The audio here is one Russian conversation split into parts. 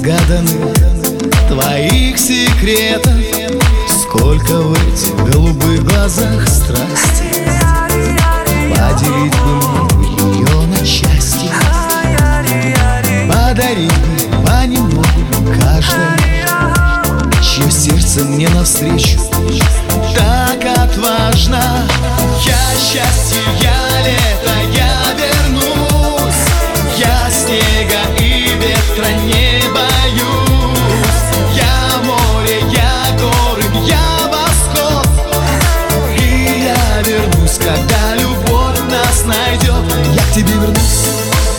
неразгаданных твоих секретов. Сколько в этих голубых глазах страсти, поделить бы мне ее на части, подарить бы понемногу каждой, чье сердце мне навстречу так отважно. Я счастье, я лето, я вернусь, я снега и ветра не боюсь. Я море, я горы, я восход, и я вернусь, когда любовь нас найдет. Я к тебе вернусь.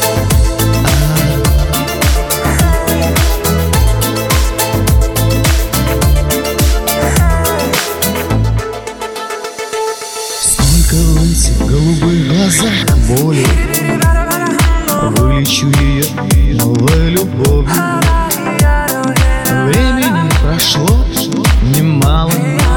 Сколько в этих голубых глазах боли, вылечу ее новой любовью. Времени прошло немало,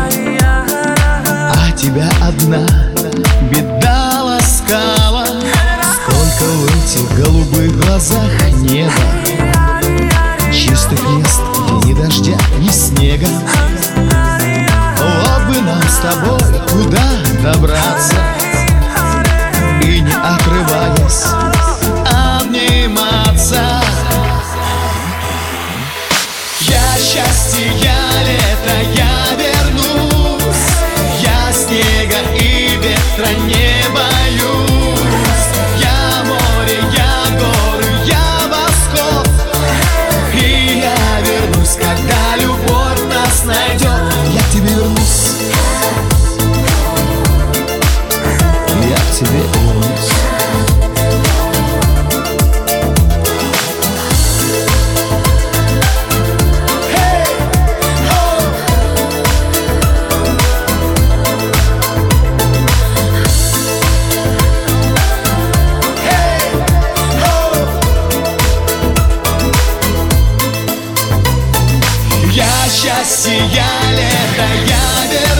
а тебя одна беда ласкала. Сколько в этих голубых глазах неба, чистых мест, где ни дождя, ни снега. Вот бы нам с тобой туда добраться и, не отрываясь, обниматься. Я счастье, я лето, я вернусь, я снега и ветра не боюсь. Я море, я горы, я восход, и я вернусь, когда любовь нас найдет. Я к тебе вернусь. Я к тебе вернусь. Я счастье, я лето, я вернусь.